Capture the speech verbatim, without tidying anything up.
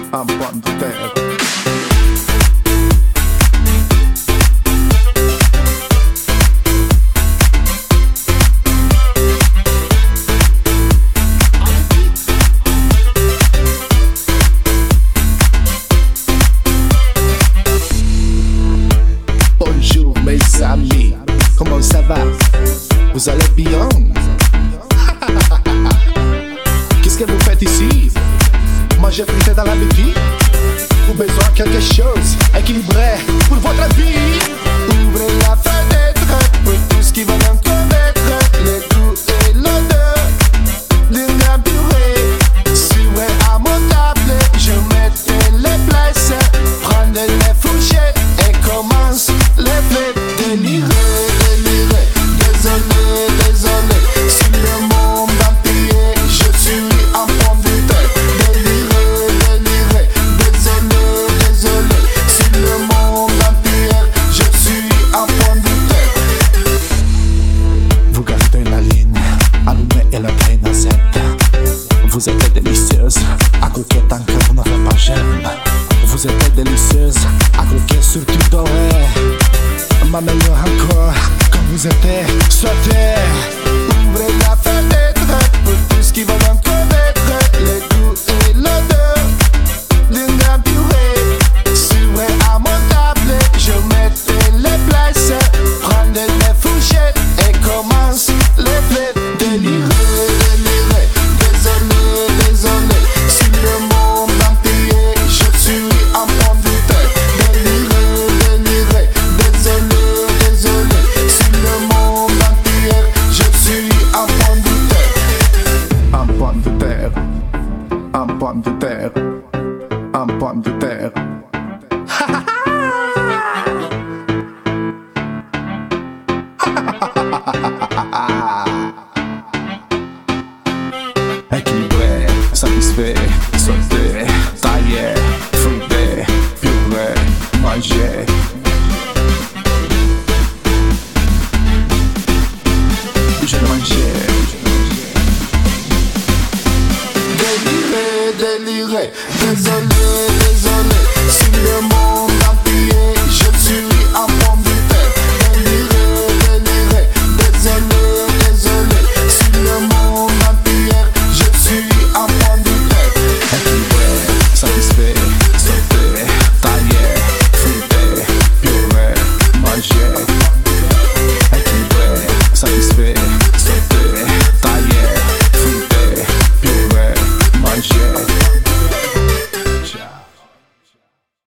en pomme de terre. Bonjour mes amis, comment ça va? Vous allez bien? Qu'est-ce que vous faites ici? Mangez frité dans la boutique? Ou besoin de quelque chose équilibré pour votre vie? Ouvrez la fenêtre pour tous qui veulent en connaître le goût et l'odeur d'une grande purée. Suivez à mon table, je mettais les places, prenez les fourchettes et commence les fêtes. Déliré, déliré, désolé, désolé, si le monde empire, je suis en pomme de terre. Déliré, déliré, désolé, désolé, si le monde empire, je suis en pomme de terre. Vous gardez la ligne, allumez et la traîne à Z. Vous êtes délicieuse, à coquette encore vous n'avez pas j'aime. Vous êtes délicieuse, à coquette surtout dorée. Ma meilleure encore, comme vous étiez sur terre. Ouvrez la fenêtre pour tous qui veulent en connaître le goût et l'odeur d'une grande purée. Suivez à mon table, je mettais les places, prenez les fourchettes et commence les fêtes. Déliré, déliré, désolé, désolé, si le monde empire, je suis en pomme de terre. Déliré, déliré, désolé, désolé, si le monde empire, je suis en pomme de terre. En pomme de terre, en pomme de terre, en pomme de terre. Équilibré, satisfait, sauté, taillé, fruité, puré, mangé. Je mangeais. Déliré, déliré, désolé, désolé, si le monde